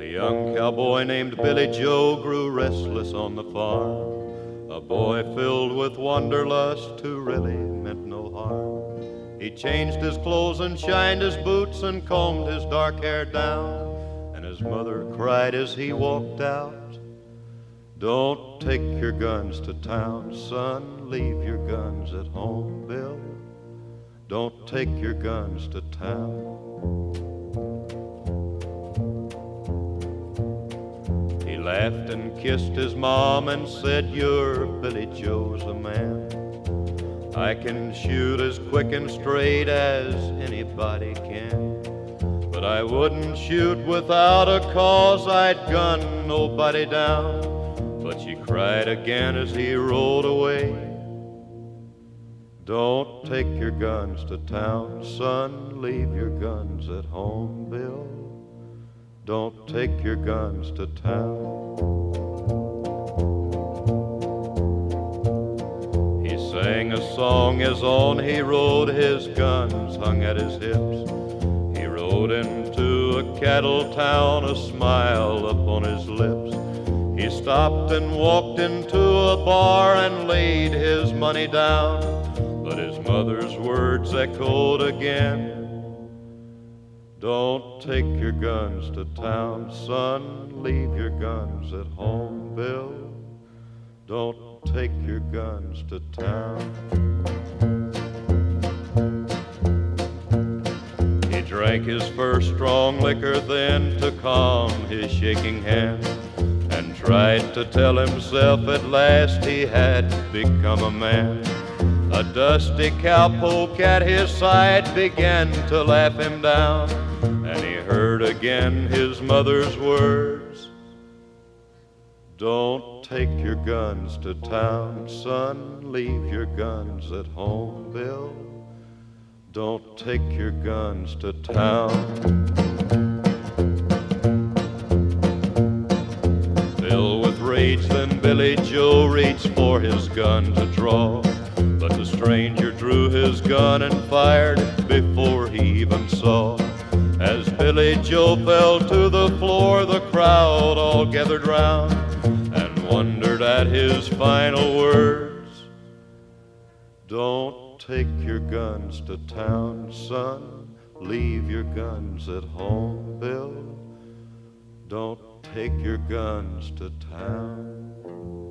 A young cowboy named Billy Joe grew restless on the farm, a boy filled with wanderlust who really meant no harm. He changed his clothes and shined his boots and combed his dark hair down, and his mother cried as he walked out, "Don't take your guns to town, son, leave your guns at home, Bill. Don't take your guns to town." He laughed and kissed his mom and said, "You're Billy Joe's a man. I can shoot as quick and straight as anybody can. But I wouldn't shoot without a cause, I'd gun nobody down." But she cried again as he rode away, "Don't take your guns to town, son, leave your guns at home, Bill. Don't take your guns to town." He sang a song as on he rode, his guns hung at his hips. He rode into a cattle town, a smile upon his lips. He stopped and walked into a bar and laid his money down, but his mother's words echoed again, "Don't take your guns to town, son, leave your guns at home, Bill. Don't take your guns to town." He drank his first strong liquor then to calm his shaking hand, and tried to tell himself at last he had become a man. A dusty cowpoke at his side began to laugh him down, and he heard again his mother's words, "Don't take your guns to town, son, leave your guns at home, Bill. Don't take your guns to town." Filled with rage, then Billy Joe reached for his gun to draw, but the stranger drew his gun and fired before he even saw. As Billy Joe fell to the floor, the crowd all gathered round and wondered at his final words, "Don't take your guns to town, son, leave your guns at home, Bill. Don't take your guns to town."